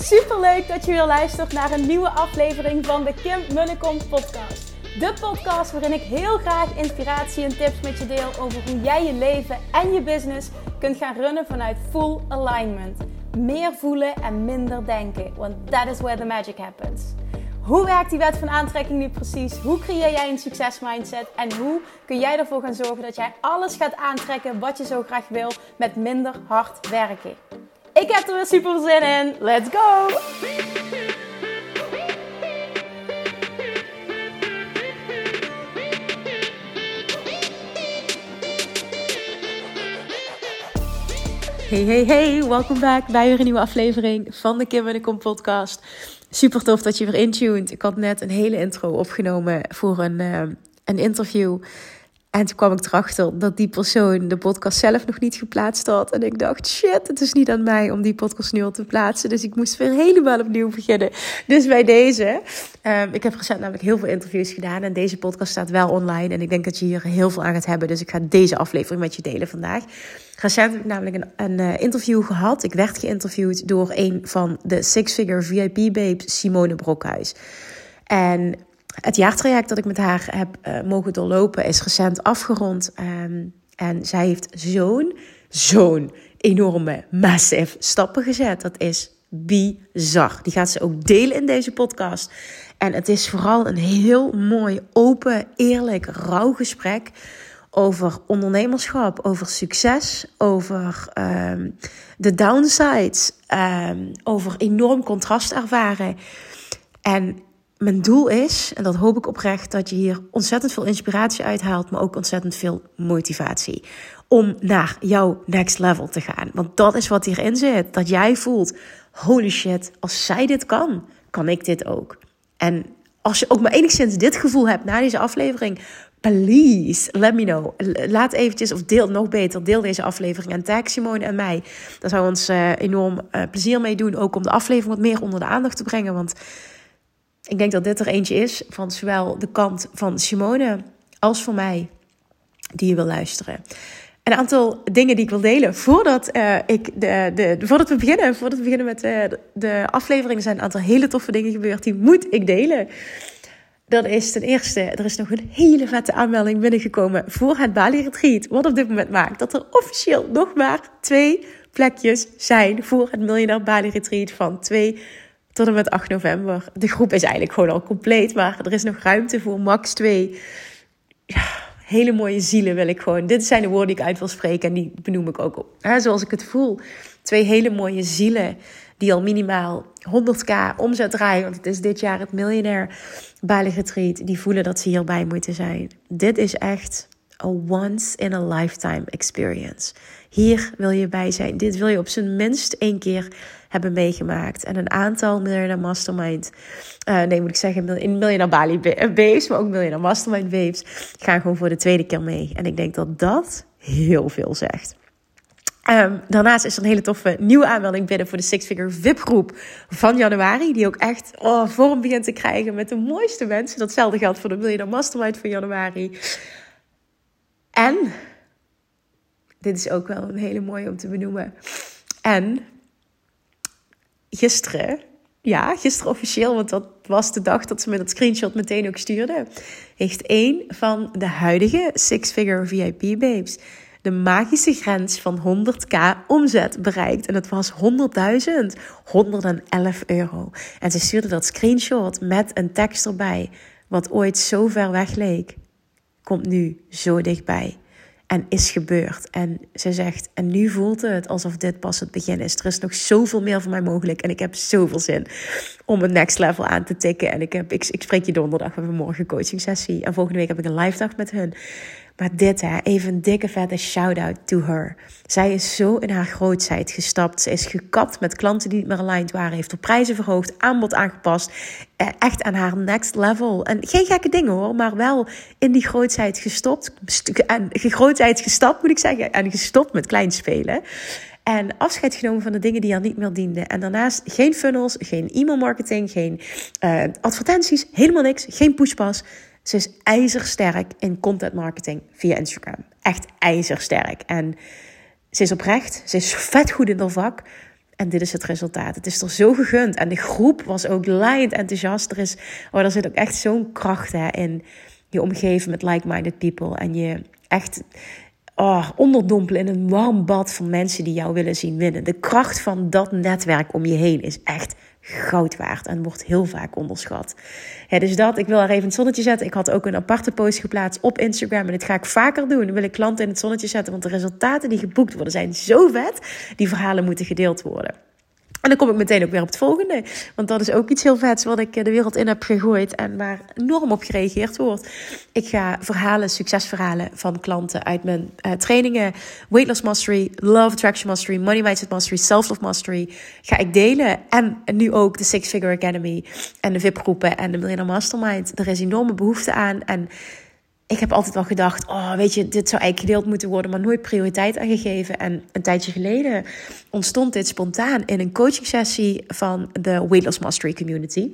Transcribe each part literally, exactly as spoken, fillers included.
Superleuk dat je weer luistert naar een nieuwe aflevering van de Kim Munnekom podcast. De podcast waarin ik heel graag inspiratie en tips met je deel over hoe jij je leven en je business kunt gaan runnen vanuit full alignment. Meer voelen en minder denken, want that is where the magic happens. Hoe werkt die wet van aantrekking nu precies? Hoe creëer jij een succesmindset? En hoe kun jij ervoor gaan zorgen dat jij alles gaat aantrekken wat je zo graag wil met minder hard werken? Ik heb er weer super zin in. Let's go! Hey, hey, hey. Welkom back bij weer een nieuwe aflevering van de Kim Munnekom podcast. Super tof dat je weer intuned. Ik had net een hele intro opgenomen voor een, uh, een interview. En toen kwam ik erachter dat die persoon de podcast zelf nog niet geplaatst had. En ik dacht, shit, het is niet aan mij om die podcast nu al te plaatsen. Dus ik moest weer helemaal opnieuw beginnen. Dus bij deze. Um, ik heb recent namelijk heel veel interviews gedaan. En deze podcast staat wel online. En ik denk dat je hier heel veel aan gaat hebben. Dus ik ga deze aflevering met je delen vandaag. Recent heb ik namelijk een, een uh, interview gehad. Ik werd geïnterviewd door een van de Six Figure V I P babes, Simone Brokhuis. En het jaartraject dat ik met haar heb uh, mogen doorlopen is recent afgerond. Um, en zij heeft zo'n, zo'n enorme, massive stappen gezet. Dat is bizar. Die gaat ze ook delen in deze podcast. En het is vooral een heel mooi, open, eerlijk, rauw gesprek over ondernemerschap, over succes, over um, de downsides, um, over enorm contrast ervaren. En mijn doel is, en dat hoop ik oprecht, dat je hier ontzettend veel inspiratie uithaalt, maar ook ontzettend veel motivatie om naar jouw next level te gaan. Want dat is wat hierin zit. Dat jij voelt, holy shit, als zij dit kan, kan ik dit ook. En als je ook maar enigszins dit gevoel hebt na deze aflevering, please, let me know. Laat eventjes, of deel nog beter, deel deze aflevering en tag Simone en mij. Daar zou ons uh, enorm uh, plezier mee doen, ook om de aflevering wat meer onder de aandacht te brengen, want ik denk dat dit er eentje is van zowel de kant van Simone als van mij die je wil luisteren. Een aantal dingen die ik wil delen voordat, uh, ik de, de, voordat we beginnen. Voordat we beginnen met de, de aflevering. Er zijn een aantal hele toffe dingen gebeurd. Die moet ik delen. Dat is ten eerste, er is nog een hele vette aanmelding binnengekomen voor het Bali Retreat. Wat op dit moment maakt dat er officieel nog maar twee plekjes zijn voor het Miljonair Bali Retreat van twee tot en met acht november. De groep is eigenlijk gewoon al compleet, maar er is nog ruimte voor max twee. Ja, hele mooie zielen wil ik gewoon. Dit zijn de woorden die ik uit wil spreken en die benoem ik ook op. Ja, zoals ik het voel. Twee hele mooie zielen die al minimaal honderd k omzet draaien. Want het is dit jaar het Miljonair Bali Retreat. Die voelen dat ze hierbij moeten zijn. Dit is echt a once in a lifetime experience. Hier wil je bij zijn. Dit wil je op zijn minst één keer hebben meegemaakt. En een aantal Miljonair Mastermind, uh, nee moet ik zeggen, in Miljonair Bali babes, maar ook Miljonair Mastermind babes, gaan gewoon voor de tweede keer mee. En ik denk dat dat heel veel zegt. Um, daarnaast is er een hele toffe nieuwe aanmelding binnen voor de Six Figure V I P-groep van januari. Die ook echt oh, vorm begint te krijgen met de mooiste mensen. Datzelfde geldt voor de Miljonair Mastermind van januari. En, dit is ook wel een hele mooie om te benoemen. En gisteren, ja, gisteren officieel, want dat was de dag dat ze me dat screenshot meteen ook stuurde, heeft één van de huidige Six Figure V I P babes de magische grens van honderd k omzet bereikt. En het was honderdduizend, honderdelf euro. En ze stuurde dat screenshot met een tekst erbij, wat ooit zo ver weg leek, komt nu zo dichtbij. En is gebeurd. En ze zegt, en nu voelt het alsof dit pas het begin is. Er is nog zoveel meer voor mij mogelijk. En ik heb zoveel zin om het next level aan te tikken. En ik, heb, ik, ik spreek je donderdag. We hebben morgen een coaching sessie. En volgende week heb ik een live dag met hun. Maar dit, hè, even een dikke vette shout-out to her. Zij is zo in haar grootheid gestapt. Ze is gekapt met klanten die niet meer aligned waren. Heeft haar prijzen verhoogd, aanbod aangepast. Echt aan haar next level. En geen gekke dingen hoor, maar wel in die grootheid gestopt. En grootheid gestapt moet ik zeggen. En gestopt met klein spelen. En afscheid genomen van de dingen die haar niet meer dienden. En daarnaast geen funnels, geen e-mail marketing, geen uh, advertenties, helemaal niks. Geen pushpas. Ze is ijzersterk in content marketing via Instagram. Echt ijzersterk. En ze is oprecht. Ze is vet goed in haar vak. En dit is het resultaat. Het is er zo gegund. En de groep was ook laaiend enthousiast. Er is, oh, er zit ook echt zo'n kracht hè, in je omgeven met like-minded people. En je echt oh, onderdompelen in een warm bad van mensen die jou willen zien winnen. De kracht van dat netwerk om je heen is echt goud waard en wordt heel vaak onderschat. Ja, dus dat, ik wil er even het zonnetje zetten. Ik had ook een aparte post geplaatst op Instagram en dit ga ik vaker doen. Dan wil ik klanten in het zonnetje zetten, want de resultaten die geboekt worden zijn zo vet. Die verhalen moeten gedeeld worden. En dan kom ik meteen ook weer op het volgende. Want dat is ook iets heel vets wat ik de wereld in heb gegooid en waar enorm op gereageerd wordt. Ik ga verhalen, succesverhalen van klanten uit mijn uh, trainingen, Weight Loss Mastery, Love Attraction Mastery, Money Mindset Mastery, Self-Love Mastery, ga ik delen. En nu ook de Six Figure Academy en de V I P-groepen en de Millionaire Mastermind. Er is enorme behoefte aan en ik heb altijd wel gedacht, oh, weet je, dit zou eigenlijk gedeeld moeten worden, maar nooit prioriteit aan gegeven. En een tijdje geleden ontstond dit spontaan in een coaching sessie van de Weight Loss Mastery community.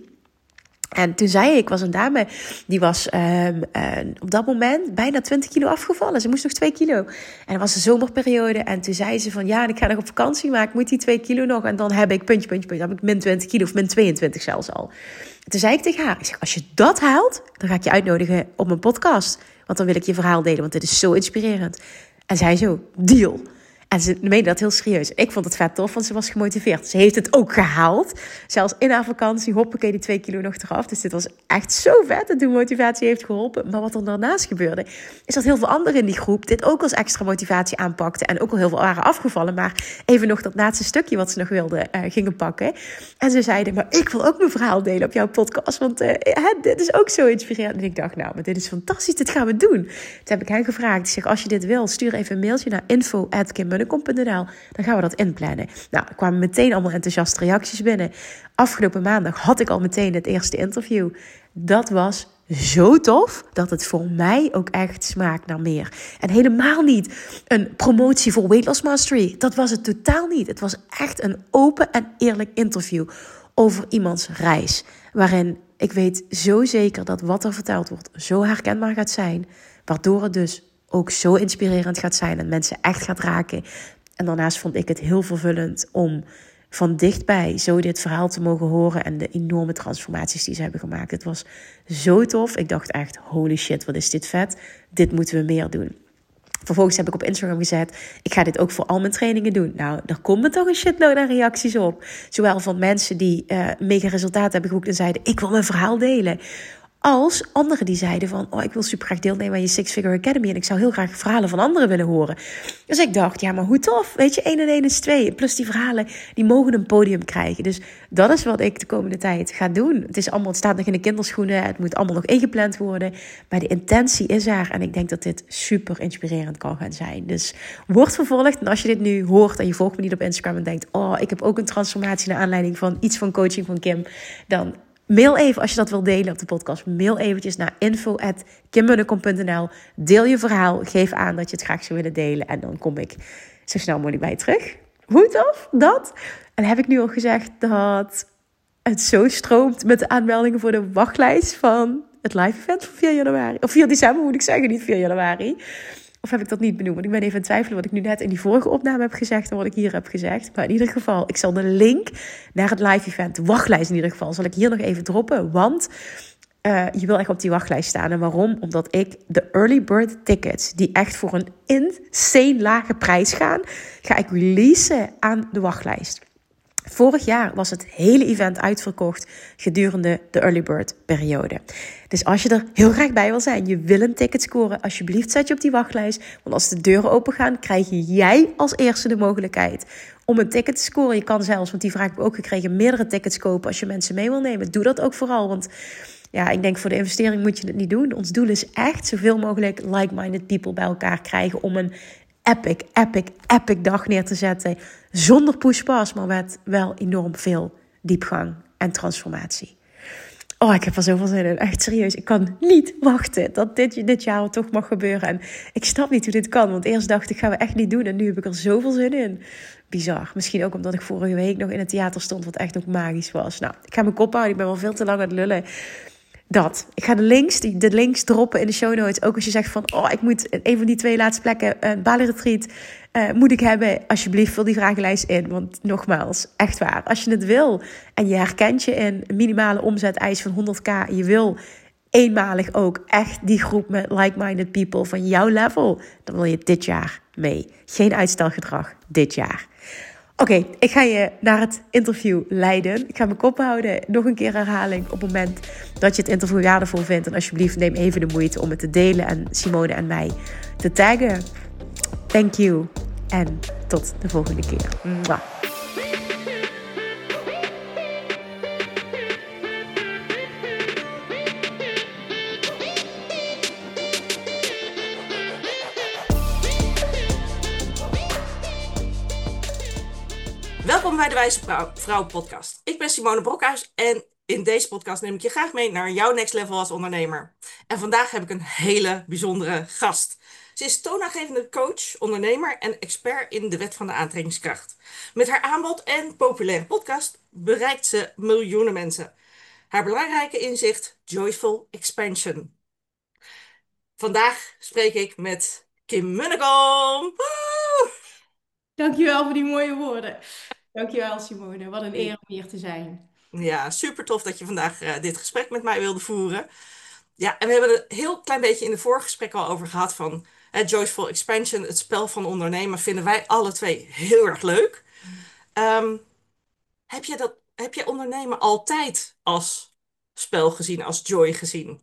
En toen zei ik, ik was een dame, die was um, uh, op dat moment bijna twintig kilo afgevallen. Ze moest nog twee kilo. En dat was de zomerperiode. En toen zei ze van, ja, ik ga nog op vakantie, maar ik moet die twee kilo nog. En dan heb ik, puntje, puntje, puntje, dan heb ik min twintig kilo of min tweeëntwintig zelfs al. En toen zei ik tegen haar, ik zeg, als je dat haalt, dan ga ik je uitnodigen op mijn podcast. Want dan wil ik je verhaal delen, want dit is zo inspirerend. En zij zo, deal. En ze meende dat heel serieus. Ik vond het vet tof, want ze was gemotiveerd. Ze heeft het ook gehaald. Zelfs in haar vakantie, hoppakee, die twee kilo nog eraf. Dus dit was echt zo vet dat die motivatie heeft geholpen. Maar wat er daarnaast gebeurde, is dat heel veel anderen in die groep dit ook als extra motivatie aanpakten. En ook al heel veel waren afgevallen. Maar even nog dat laatste stukje wat ze nog wilden uh, gingen pakken. En ze zeiden, maar ik wil ook mijn verhaal delen op jouw podcast. Want uh, hè, dit is ook zo inspirerend. En ik dacht, nou, maar dit is fantastisch. Dit gaan we doen. Toen heb ik hen gevraagd. Ik zeg, als je dit wil, stuur even een mailtje naar info at kim munnekom punt n l. Dan gaan we dat inplannen. Nou, er kwamen meteen allemaal enthousiaste reacties binnen. Afgelopen maandag had ik al meteen het eerste interview. Dat was zo tof dat het voor mij ook echt smaakt naar meer. En helemaal niet een promotie voor Weight Loss Mastery. Dat was het totaal niet. Het was echt een open en eerlijk interview over iemands reis. Waarin ik weet zo zeker dat wat er verteld wordt zo herkenbaar gaat zijn. Waardoor het dus ook zo inspirerend gaat zijn en mensen echt gaat raken. En daarnaast vond ik het heel vervullend om van dichtbij zo dit verhaal te mogen horen en de enorme transformaties die ze hebben gemaakt. Het was zo tof. Ik dacht echt, holy shit, wat is dit vet. Dit moeten we meer doen. Vervolgens heb ik op Instagram gezet, ik ga dit ook voor al mijn trainingen doen. Nou, daar komen toch een shitload aan reacties op. Zowel van mensen die uh, mega resultaten hebben geboekt en zeiden, ik wil mijn verhaal delen. Als anderen die zeiden van, oh, ik wil super graag deelnemen aan je Six Figure Academy en ik zou heel graag verhalen van anderen willen horen. Dus ik dacht, ja, maar hoe tof, weet je, één en één is twee. Plus die verhalen, die mogen een podium krijgen. Dus dat is wat ik de komende tijd ga doen. Het is allemaal, het staat nog in de kinderschoenen, het moet allemaal nog ingepland worden. Maar de intentie is er en ik denk dat dit super inspirerend kan gaan zijn. Dus word vervolgd en als je dit nu hoort en je volgt me niet op Instagram en denkt, oh, ik heb ook een transformatie naar aanleiding van iets van coaching van Kim, dan mail even als je dat wil delen op de podcast. Mail eventjes naar info at kim munnekom punt n l. Deel je verhaal. Geef aan dat je het graag zou willen delen. En dan kom ik zo snel mogelijk bij je terug. Hoe tof? Dat. En heb ik nu al gezegd dat het zo stroomt met de aanmeldingen voor de wachtlijst van het live event van vier januari. Of vier december moet ik zeggen, niet vier januari. Of heb ik dat niet benoemd? Want ik ben even aan het twijfelen wat ik nu net in die vorige opname heb gezegd en wat ik hier heb gezegd. Maar in ieder geval, ik zal de link naar het live event, de wachtlijst in ieder geval, zal ik hier nog even droppen. Want uh, je wil echt op die wachtlijst staan. En waarom? Omdat ik de early bird tickets, die echt voor een insane lage prijs gaan, ga ik releasen aan de wachtlijst. Vorig jaar was het hele event uitverkocht gedurende de early bird periode. Dus als je er heel graag bij wil zijn, je wil een ticket scoren, alsjeblieft zet je op die wachtlijst. Want als de deuren open gaan, krijg jij als eerste de mogelijkheid om een ticket te scoren. Je kan zelfs, want die vraag heb ik ook gekregen, meerdere tickets kopen als je mensen mee wil nemen. Doe dat ook vooral, want ja, ik denk voor de investering moet je het niet doen. Ons doel is echt zoveel mogelijk like-minded people bij elkaar krijgen om een epic, epic, epic dag neer te zetten. Zonder push-pass, maar met wel enorm veel diepgang en transformatie. Oh, ik heb er zoveel zin in. Echt serieus. Ik kan niet wachten dat dit, dit jaar toch mag gebeuren. En ik snap niet hoe dit kan. Want eerst dacht ik, gaan we echt niet doen. En nu heb ik er zoveel zin in. Bizar. Misschien ook omdat ik vorige week nog in het theater stond, wat echt ook magisch was. Nou, ik ga mijn kop houden. Ik ben wel veel te lang aan het lullen. Dat. Ik ga de links, die, de links droppen in de show notes. Ook als je zegt van, oh, ik moet een van die twee laatste plekken, een Bali Retreat, uh, moet ik hebben. Alsjeblieft, vul die vragenlijst in. Want nogmaals, echt waar. Als je het wil en je herkent je in een minimale omzeteis van honderd k. Je wil eenmalig ook echt die groep met like-minded people van jouw level. Dan wil je dit jaar mee. Geen uitstelgedrag dit jaar. Oké, okay, ik ga je naar het interview leiden. Ik ga mijn kop houden. Nog een keer herhaling op het moment dat je het interview waardevol vindt. En alsjeblieft neem even de moeite om het te delen en Simone en mij te taggen. Thank you. En tot de volgende keer. Mwah. Welkom bij de Wijze Vrouw, Vrouw podcast. Ik ben Simone Brokhuis en in deze podcast neem ik je graag mee naar jouw next level als ondernemer. En vandaag heb ik een hele bijzondere gast. Ze is toonaangevende coach, ondernemer en expert in de wet van de aantrekkingskracht. Met haar aanbod en populaire podcast bereikt ze miljoenen mensen. Haar belangrijke inzicht: Joyful Expansion. Vandaag spreek ik met Kim Munnekom. Woe! Dankjewel voor die mooie woorden. Dankjewel Simone, wat een eer om hier te zijn. Ja, super tof dat je vandaag uh, dit gesprek met mij wilde voeren. Ja, en we hebben het een heel klein beetje in de vorige gesprek al over gehad van uh, Joyful Expansion, het spel van ondernemen, vinden wij alle twee heel erg leuk. Um, heb je dat, heb je ondernemen altijd als spel gezien, als joy gezien?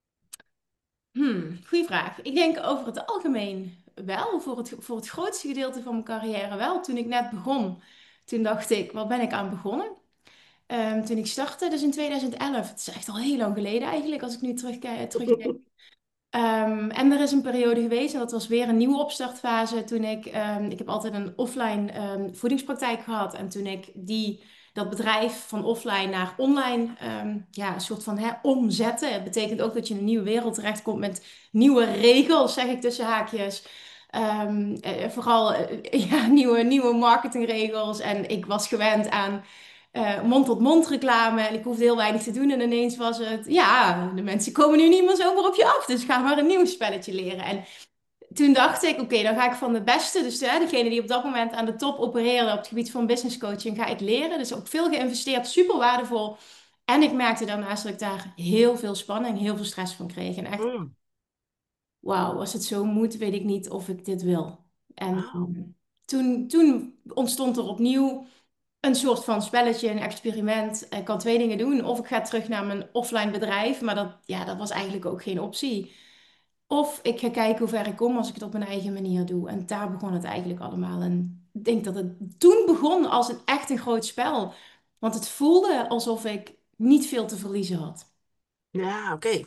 Hmm, goeie vraag. Ik denk over het algemeen wel, voor het, voor het grootste gedeelte van mijn carrière wel. Toen ik net begon, toen dacht ik, wat ben ik aan begonnen? Um, toen ik startte, dus in tweeduizend elf, het is echt al heel lang geleden eigenlijk, als ik nu terugkijk. terugkijk. Um, en er is een periode geweest, en dat was weer een nieuwe opstartfase, toen ik, um, ik heb altijd een offline um, voedingspraktijk gehad. En toen ik die, dat bedrijf van offline naar online, um, ja, een soort van hè, omzetten. Het betekent ook dat je in een nieuwe wereld terechtkomt met nieuwe regels, zeg ik tussen haakjes. Um, eh, vooral eh, ja, nieuwe, nieuwe marketingregels. En ik was gewend aan uh, mond-tot-mond reclame. En ik hoefde heel weinig te doen. En ineens was het, ja, de mensen komen nu niet meer zomaar op je af. Dus ga maar een nieuw spelletje leren. En toen dacht ik, oké, okay, dan ga ik van de beste, dus hè, degene die op dat moment aan de top opereerde op het gebied van business coaching, ga ik leren. Dus ook veel geïnvesteerd, super waardevol. En ik merkte daarnaast dat ik daar heel veel spanning, heel veel stress van kreeg. En echt, Mm. wauw, als het zo moet, weet ik niet of ik dit wil. En Wauw. toen, toen ontstond er opnieuw een soort van spelletje, een experiment. Ik kan twee dingen doen. Of ik ga terug naar mijn offline bedrijf, maar dat, ja, dat was eigenlijk ook geen optie. Of ik ga kijken hoe ver ik kom als ik het op mijn eigen manier doe. En daar begon het eigenlijk allemaal. En ik denk dat het toen begon als een echt een groot spel. Want het voelde alsof ik niet veel te verliezen had. Ja, oké.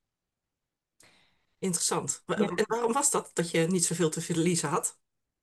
Interessant. Wa- Ja. En waarom was dat, dat je niet zoveel te verliezen had?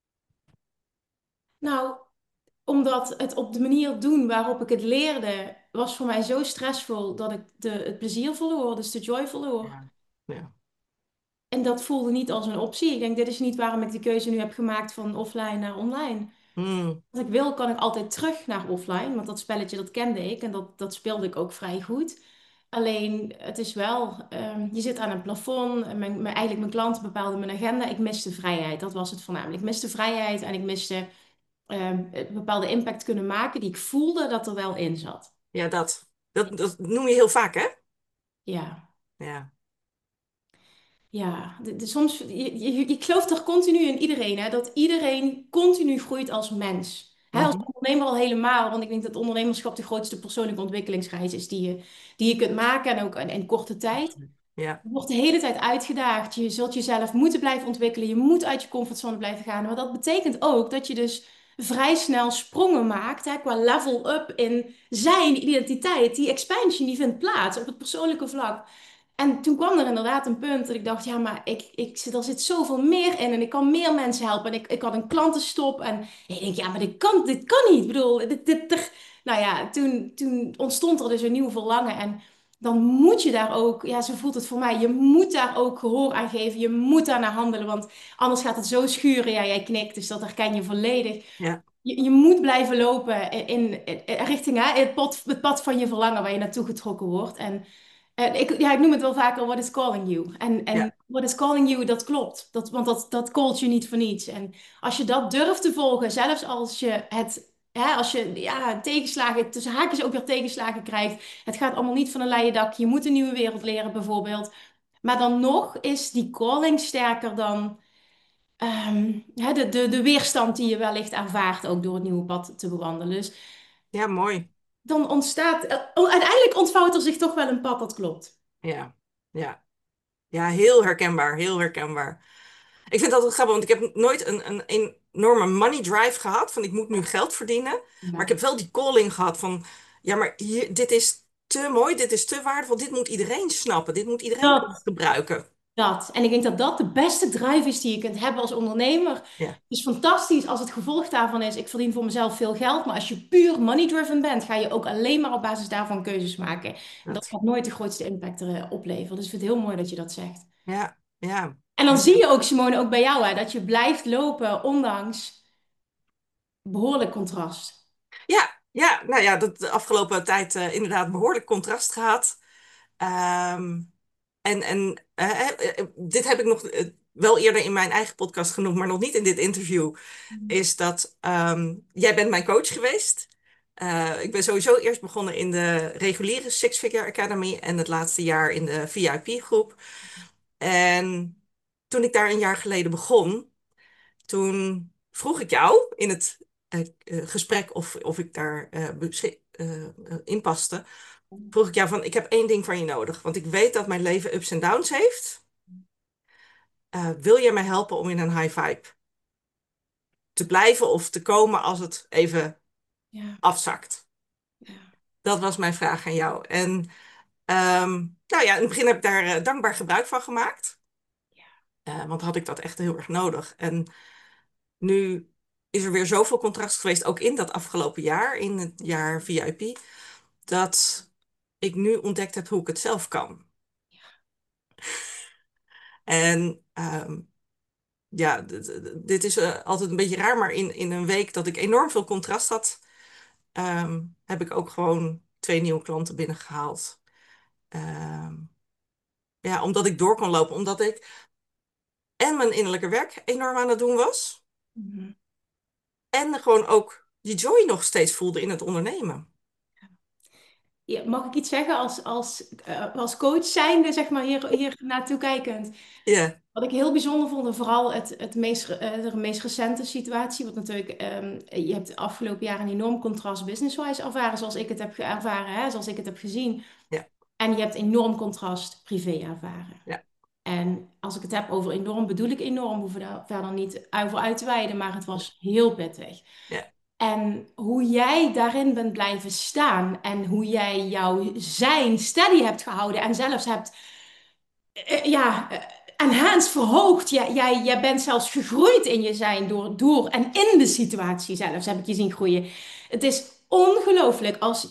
Nou, omdat het op de manier doen waarop ik het leerde, was voor mij zo stressvol dat ik de, het plezier verloor, dus de joy verloor. Ja. Ja. En dat voelde niet als een optie. Ik denk, dit is niet waarom ik de keuze nu heb gemaakt van offline naar online. Mm. Als ik wil, kan ik altijd terug naar offline. Want dat spelletje, dat kende ik. En dat, dat speelde ik ook vrij goed. Alleen, het is wel... ehm, je zit aan een plafond. En mijn, mijn, eigenlijk mijn klanten bepaalden mijn agenda. Ik miste vrijheid. Dat was het voornamelijk. Ik miste vrijheid. En ik miste ehm, een bepaalde impact kunnen maken die ik voelde dat er wel in zat. Ja, dat. Dat, dat noem je heel vaak, hè? Ja. Ja. Ja, de, de- soms, je, je, je gelooft toch continu in iedereen, hè? Dat iedereen continu groeit als mens. Hè, als Mhm. ondernemer al helemaal, want ik denk dat ondernemerschap de grootste persoonlijke ontwikkelingsreis is die je, die je kunt maken en ook in, in korte tijd. Absoluut. Ja. Je wordt de hele tijd uitgedaagd. Je zult jezelf moeten blijven ontwikkelen. Je moet uit je comfortzone blijven gaan. Maar dat betekent ook dat je dus vrij snel sprongen maakt, hè, qua level up in zijn identiteit. Die expansion die vindt plaats op het persoonlijke vlak. En toen kwam er inderdaad een punt dat ik dacht, ja, maar ik, ik, zit- er zit zoveel meer in en ik kan meer mensen helpen. En ik, ik had een klantenstop en ik denk, ja, maar dit kan, dit kan niet. Ik bedoel, dit, dit, er- nou ja, toen, toen ontstond er dus een nieuw verlangen en dan moet je daar ook, ja, zo voelt het voor mij, je moet daar ook gehoor aan geven. Je moet daar naar handelen, want anders gaat het zo schuren. Ja, jij knikt, dus dat herken je volledig. Ja. Je, je moet blijven lopen in, in, in- richting hè, het pad, het pad van je verlangen waar je naartoe getrokken wordt. En En ik, ja, ik noem het wel vaker what is calling you. En, en Ja, what is calling you, dat klopt. Dat, want dat, dat callt je niet voor niets. En als je dat durft te volgen, zelfs als je het, hè, als je ja, tegenslagen, tussen haakjes ook weer tegenslagen krijgt. Het gaat allemaal niet van een leien dak. Je moet een nieuwe wereld leren, bijvoorbeeld. Maar dan nog is die calling sterker dan ehm, hè, de, de, de weerstand die je wellicht ervaart, ook door het nieuwe pad te bewandelen. Dus ja, mooi. dan ontstaat, eh, uiteindelijk ontvouwt er zich toch wel een pad dat klopt. Ja, ja. Ja, heel herkenbaar, heel herkenbaar. Ik vind dat altijd grappig, want ik heb nooit een, een enorme money drive gehad, van ik moet nu geld verdienen. Maar ik Ja. heb wel die calling gehad van, ja, maar hier, dit is te mooi, dit is te waardevol, dit moet iedereen snappen, dit moet iedereen kunnen Dat. gebruiken. Dat. En ik denk dat dat de beste drive is die je kunt hebben als ondernemer. Het Ja, is fantastisch als het gevolg daarvan is, ik verdien voor mezelf veel geld, maar als je puur money-driven bent, ga je ook alleen maar op basis daarvan keuzes maken. En dat dat. gaat nooit de grootste impact er, opleveren. Dus ik vind het heel mooi dat je dat zegt. Ja, ja. En dan zie je ook, Simone, ook bij jou, hè, dat je blijft lopen ondanks behoorlijk contrast. Ja, ja, nou ja, dat de afgelopen tijd eh, inderdaad behoorlijk contrast gehad. Ehm, en en eh, eh, eh, dit heb ik nog eh, wel eerder in mijn eigen podcast genoemd, maar nog niet in dit interview. Is dat ehm, jij bent mijn coach geweest. Eh, ik ben sowieso eerst begonnen in de reguliere Six Figure Academy en het laatste jaar in de V I P-groep. En toen ik daar een jaar geleden begon, toen vroeg ik jou in het eh, eh, gesprek of, of ik daar eh, beschik- eh, eh, in paste. Vroeg ik jou van, ik heb één ding van je nodig, want ik weet dat mijn leven ups en downs heeft. Eh, wil jij mij helpen om in een high vibe te blijven of te komen als het even Ja, afzakt? ja, Dat was mijn vraag aan jou. En ehm, nou ja, in het begin heb ik daar eh, dankbaar gebruik van gemaakt. Eh, want had ik dat echt heel erg nodig. En nu is er weer zoveel contrast geweest, ook in dat afgelopen jaar, in het jaar V I P, dat ik nu ontdekt heb hoe ik het zelf kan. En ehm, ja, d- d- dit is eh, altijd een beetje raar, maar in, in een week dat ik enorm veel contrast had, ehm, heb ik ook gewoon twee nieuwe klanten binnengehaald. Ehm, ja, omdat ik door kon lopen, omdat ik en mijn innerlijke werk enorm aan het doen was, mhm. en gewoon ook die joy nog steeds voelde in het ondernemen. Ja, mag ik iets zeggen als, als, eh, als coach zijnde, zeg maar, hier, hier naartoe kijkend? Ja, Wat ik heel bijzonder vond, en vooral het, het meest, re- eh, de meest recente situatie, want natuurlijk, ehm, je hebt de afgelopen jaar een enorm contrast business-wise ervaren, zoals ik het heb ge- ervaren, hè, zoals ik het heb gezien. ja, En je hebt enorm contrast privé ervaren. ja, En als ik het heb over enorm, bedoel ik enorm, we hoeven daar verder niet over uit te wijden, maar het was heel pittig. ja, En hoe jij daarin bent blijven staan en hoe jij jouw zijn steady hebt gehouden en zelfs hebt eh, ja, eh, enhanced, verhoogd. Jij, jij, jij bent zelfs gegroeid in je zijn door, door en in de situatie zelfs heb ik je zien groeien. Het is ongelooflijk als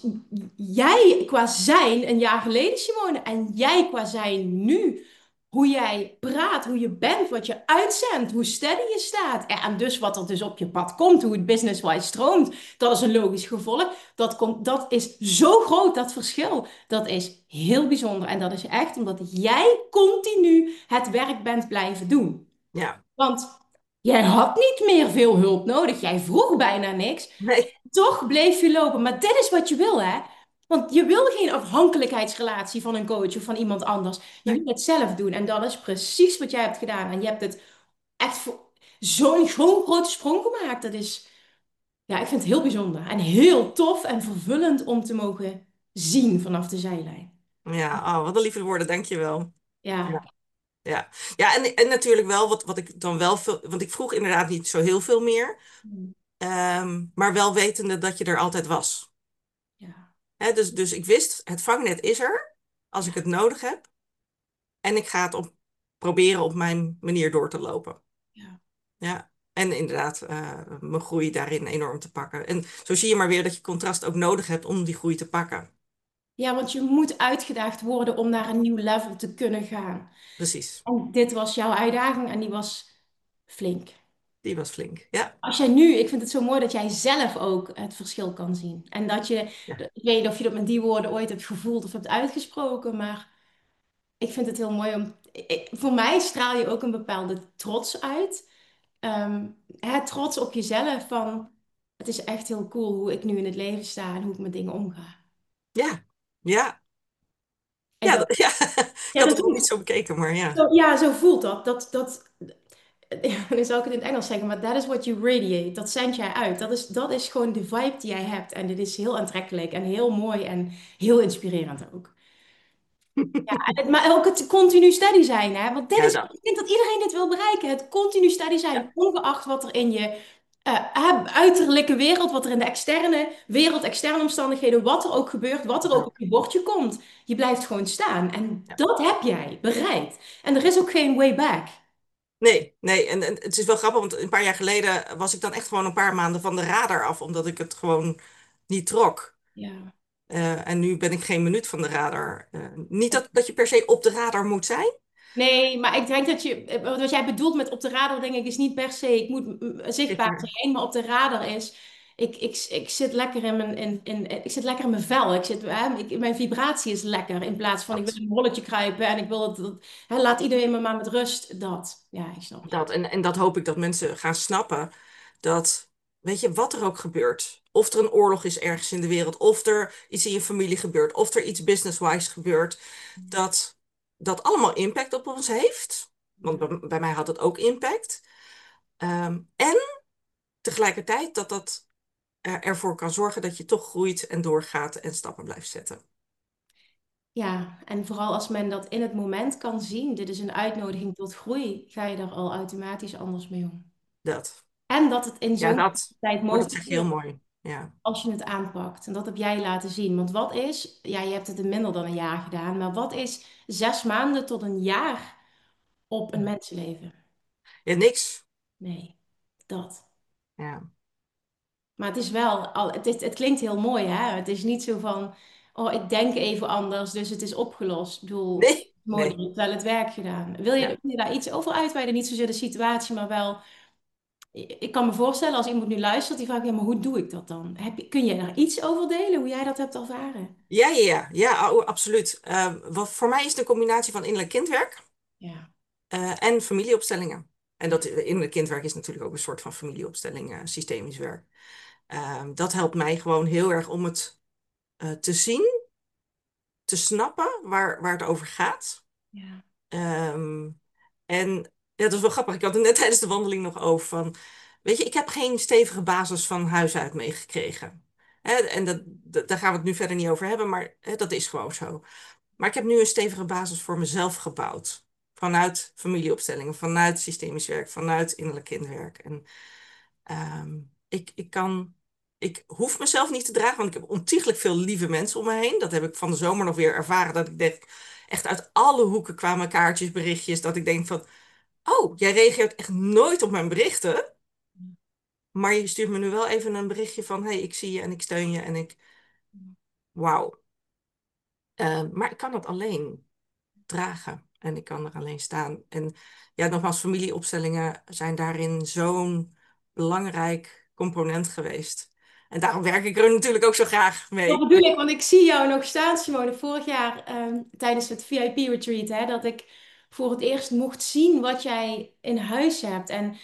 jij qua zijn een jaar geleden, Simone, en jij qua zijn nu. Hoe jij praat, hoe je bent, wat je uitzendt, hoe steady je staat. Ja, en dus wat er dus op je pad komt, hoe het business-wise stroomt. Dat is een logisch gevolg. Dat komt, dat is zo groot, dat verschil. Dat is heel bijzonder. En dat is echt omdat jij continu het werk bent blijven doen. ja. Want jij had niet meer veel hulp nodig. Jij vroeg bijna niks. Nee, Toch bleef je lopen. Maar dit is wat je wil, hè? Want je wil geen afhankelijkheidsrelatie van een coach of van iemand anders. Je nee. wil het zelf doen. En dat is precies wat jij hebt gedaan. En je hebt het echt voor zo'n zo'n grote sprong gemaakt. Dat is, ja, ik vind het heel bijzonder. En heel tof en vervullend om te mogen zien vanaf de zijlijn. Ja, oh, wat een lieve woorden, dankjewel. Ja. Ja, ja. Ja, en, en natuurlijk wel, wat, wat ik dan wel veel, want ik vroeg inderdaad niet zo heel veel meer, ehm, maar wel wetende dat je er altijd was. Ja. Hè, dus, dus ik wist, het vangnet is er als ik Ja. het nodig heb en ik ga het op, proberen op mijn manier door te lopen. Ja. Ja, en inderdaad, eh, mijn groei daarin enorm te pakken. En zo zie je maar weer dat je contrast ook nodig hebt om die groei te pakken. Ja, want je moet uitgedaagd worden om naar een nieuw level te kunnen gaan. Precies. En dit was jouw uitdaging en die was flink. Die was flink. Ja. Als jij nu, ik vind het zo mooi dat jij zelf ook het verschil kan zien. En dat je, Ja. ik weet niet of je dat met die woorden ooit hebt gevoeld of hebt uitgesproken, maar ik vind het heel mooi om, ik- voor mij straal je ook een bepaalde trots uit. Ehm, hè, trots op jezelf van, het is echt heel cool hoe ik nu in het leven sta en hoe ik met dingen omga. Ja. Ja. En Ja, dat, dat- ja. Ik ja, had dat het nog niet voelt, zo bekeken, maar ja. zo, ja, zo voelt dat. Dat, dat, nu zou ik het in het Engels zeggen, maar that is what you radiate. Dat zend jij uit. Dat is, dat is gewoon de vibe die jij hebt. En dit is heel aantrekkelijk en heel mooi en heel inspirerend ook. Ja, en het- maar ook het continu steady zijn, hè? Want dit Ja, is, dat. ik denk dat iedereen dit wil bereiken. Het continu steady Ja, zijn, ongeacht wat er in je eh, hè, uiterlijke wereld, wat er in de externe wereld, externe omstandigheden, wat er ook gebeurt, wat er ook op dat. je bordje komt. Je blijft gewoon staan. En Ja. dat heb jij bereikt. En er is ook geen way back. Nee, nee. En, en het is wel grappig, want een paar jaar geleden was ik dan echt gewoon een paar maanden van de radar af, omdat ik het gewoon niet trok. Ja. Eh, en nu ben ik geen minuut van de radar. Eh, niet dat, dat je per se op de radar moet zijn. Nee, maar ik denk dat je, eh, wat jij bedoelt met op de radar, denk ik, is niet per se, ik moet mm, zichtbaar Zichtbaar. zijn, maar op de radar is, ik, ik, ik zit lekker in mijn, in, in, ik zit lekker in mijn vel. Ik zit, hè, ik, mijn vibratie is lekker, in plaats van ik wil Dat. in een rolletje kruipen en ik wil het, dat- hè, laat iedereen me maar met rust. Dat, ja, ik snap je. Dat. En, en dat hoop ik dat mensen gaan snappen. Dat, weet je, wat er ook gebeurt. Of er een oorlog is ergens in de wereld. Of er iets in je familie gebeurt. Of er iets business-wise gebeurt. Dat dat allemaal impact op ons heeft. Want bij, bij mij had het ook impact. Ehm, en tegelijkertijd dat dat er- ervoor kan zorgen dat je toch groeit en doorgaat en stappen blijft zetten. Ja, en vooral als men dat in het moment kan zien, dit is een uitnodiging tot groei, ga je daar al automatisch anders mee om. Dat. En dat het in Ja, zo'n dat. tijd Oh, dat mogelijk zeg je heel is. mooi. Ja. Als je het aanpakt. En dat heb jij laten zien. Want wat is, ja, je hebt het in minder dan een jaar gedaan, maar wat is zes maanden tot een jaar op een mensenleven? Ja, niks. Nee, dat. Ja. Maar het is wel, al, het, is- het klinkt heel mooi, hè? Het is niet zo van, oh, ik denk even anders, dus het is opgelost. Ik bedoel, Nee. mooi, je Nee. hebt wel het werk gedaan. Wil je, Ja. wil je daar iets over uitweiden? Niet zozeer de situatie, maar wel, ik kan me voorstellen als iemand nu luistert, die vraagt, ja, maar hoe doe ik dat dan? Heb je, kun je daar iets over delen, hoe jij dat hebt ervaren? Ja, ja, ja, ja, oh, absoluut. Eh, wat voor mij is het een combinatie van innerlijk kindwerk Ja. eh, en familieopstellingen. En dat innerlijk kindwerk is natuurlijk ook een soort van familieopstelling, eh, systemisch werk. Ehm, dat helpt mij gewoon heel erg om het eh, te zien, te snappen waar, waar het over gaat. Ja. Ehm, en ja, dat is wel grappig. Ik had het net tijdens de wandeling nog over van, weet je, ik heb geen stevige basis van huis uit meegekregen. Hè, en dat, dat- daar gaan we het nu verder niet over hebben, maar hè, dat is gewoon zo. Maar ik heb nu een stevige basis voor mezelf gebouwd. Vanuit familieopstellingen, vanuit systemisch werk, vanuit innerlijk kindwerk. En ehm, ik, ik kan, ik hoef mezelf niet te dragen, want ik heb ontiegelijk veel lieve mensen om me heen. Dat heb ik van de zomer nog weer ervaren. Dat ik denk, echt uit alle hoeken kwamen kaartjes, berichtjes. Dat ik denk van, oh, jij reageert echt nooit op mijn berichten. Maar je stuurt me nu wel even een berichtje van, hey, ik zie je en ik steun je en ik, wauw. Eh, maar ik kan dat alleen dragen. En ik kan er alleen staan. En ja, nogmaals, familieopstellingen zijn daarin zo'n belangrijk component geweest. En daarom werk ik er natuurlijk ook zo graag Dat mee. bedoel ik, want ik zie jou nog staan, Simone. Vorig jaar ehm, tijdens het V I P-retreat, hè, dat ik voor het eerst mocht zien wat jij in huis hebt. En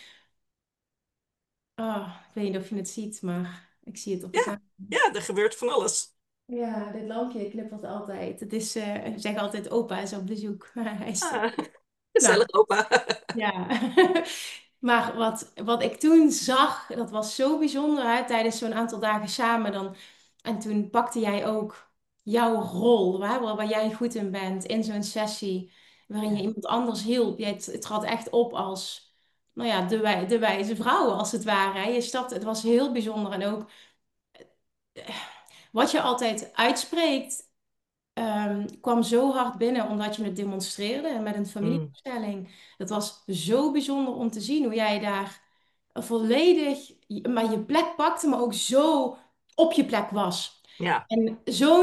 ah, ik weet niet of je het ziet, maar ik zie het op de Ja, kamer. ja, er gebeurt van alles. Ja, dit lampje knippert altijd. Het is, eh ik zeg altijd, opa is op bezoek. Hij is er. Ah, Nou, gezellig, opa. ja. Maar wat, wat ik toen zag, dat was zo bijzonder, hè, tijdens zo'n aantal dagen samen dan. En toen pakte jij ook jouw rol, waar, waar waar jij goed in bent, in zo'n sessie, waarin je Ja. iemand anders hielp. Jij t- trad echt op als, nou ja, de, wij, de wijze vrouw, als het ware. Hè. Je stapte, het was heel bijzonder. En ook eh, wat je altijd uitspreekt ehm, kwam zo hard binnen omdat je het demonstreerde met een Mm, familieopstelling. Het was zo bijzonder om te zien hoe jij daar volledig, maar je plek pakte, maar ook zo op je plek was. ja, En zo'n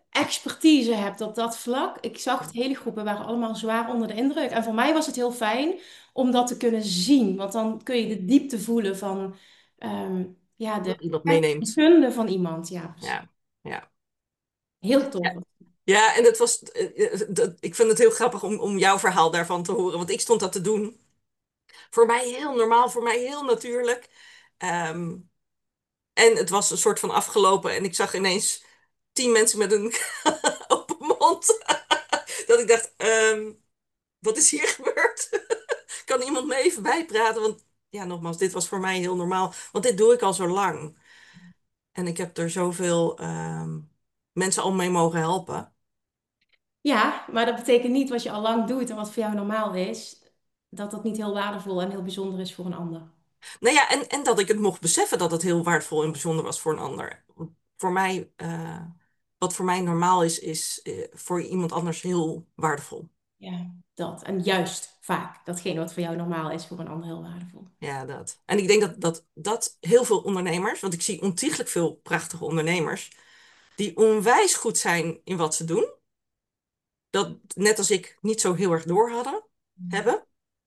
expertise hebt op dat vlak. Ik zag het, hele groepen waren allemaal zwaar onder de indruk. En voor mij was het heel fijn om dat te kunnen zien. Want dan kun je de diepte voelen van ehm, ja, de Dat iemand kennis en meeneemt. kunde van iemand. Ja, precies. Ja, ja. Heel tof. Ja, en het was, eh, eh, dat, ik vind het heel grappig om, om jouw verhaal daarvan te horen, want ik stond dat te doen. Voor mij heel normaal, voor mij heel natuurlijk. Ehm, en het was een soort van afgelopen en ik zag ineens tien mensen met een open mond. Dat ik dacht, ehm, wat is hier gebeurd? Kan iemand me even bijpraten? Want ja, nogmaals, dit was voor mij heel normaal, want dit doe ik al zo lang. En ik heb er zoveel ehm, mensen al mee mogen helpen. Ja, maar dat betekent niet wat je al lang doet en wat voor jou normaal is, dat dat niet heel waardevol en heel bijzonder is voor een ander. Nou ja, en, en dat ik het mocht beseffen dat het heel waardevol en bijzonder was voor een ander. Voor mij, eh, wat voor mij normaal is, is eh, voor iemand anders heel waardevol. Ja, dat. En juist vaak datgene wat voor jou normaal is, voor een ander heel waardevol. Ja, dat. En ik denk dat, dat, dat heel veel ondernemers, want ik zie ontiegelijk veel prachtige ondernemers, die onwijs goed zijn in wat ze doen, dat net als ik niet zo heel erg door hadden, hebben,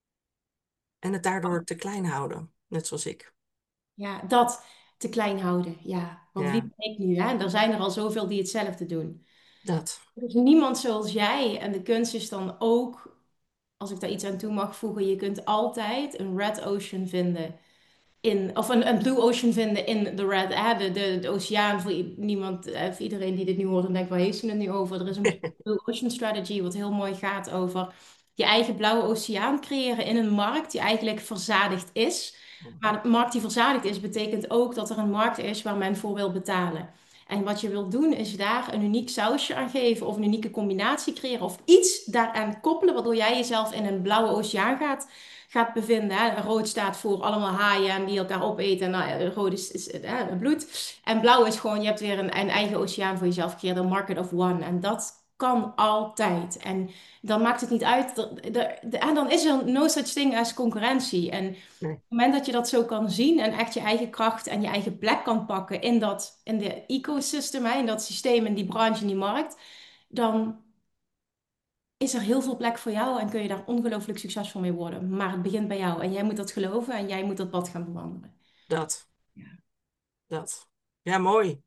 en het daardoor te klein houden, net zoals ik. Ja, dat te klein houden. Ja, want wie Ja, ben ik nu? Hè? Er zijn er al zoveel die hetzelfde doen. dat. Er is niemand zoals jij. En de kunst is dan ook, als ik daar iets aan toe mag voegen, je kunt altijd een red ocean vinden in, of een, een blue ocean vinden in de red, hè, de, de, de oceaan voor i- niemand, eh, voor iedereen die dit nu hoort en denkt, waar heeft ze het nu over? Er is een blue ocean strategy wat heel mooi gaat over je eigen blauwe oceaan creëren in een markt die eigenlijk verzadigd is. Maar een markt die verzadigd is, betekent ook dat er een markt is waar men voor wil betalen. En wat je wilt doen, is daar een uniek sausje aan geven of een unieke combinatie creëren of iets daaraan koppelen, waardoor jij jezelf in een blauwe oceaan gaat gaat bevinden. Hè. Rood staat voor allemaal haaien die elkaar opeten. En nou, ja, rood is, is hè, bloed. En blauw is gewoon, je hebt weer een, een eigen oceaan voor jezelf gecreëerd. Een market of one. En dat kan altijd. En dan maakt het niet uit. De, de, de- en dan is er no such thing as concurrentie. En op Nee, het moment dat je dat zo kan zien en echt je eigen kracht en je eigen plek kan pakken in dat, in de ecosystem, hè, in dat systeem, in die branche, in die markt, dan is er heel veel plek voor jou en kun je daar ongelooflijk succesvol mee worden. Maar het begint bij jou en jij moet dat geloven en jij moet dat pad gaan bewandelen. dat, Ja, dat. Ja, mooi.